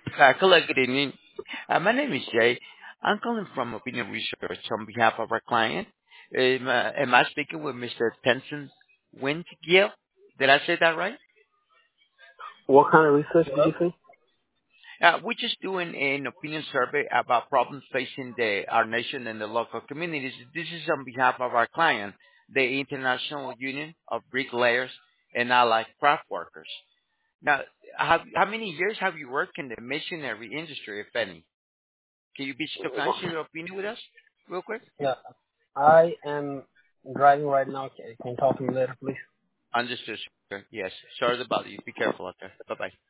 Hello, good evening. My name is Jay. I'm calling from Opinion Research on behalf of our client. Am I speaking with Mr. Tenson Windgill? Did I say that right? What kind of research did you say? We're just doing an opinion survey about problems facing our nation and the local communities. This is on behalf of our client, the International Union of Bricklayers and Allied Craft Workers. Now, how many years have you worked in the missionary industry, if any? Can you be so kind to share your opinion with us real quick? Yeah, I am driving right now. Can you talk to me later, please? Understood, sir. Yes. Sorry to bother you. Be careful out there. Bye-bye.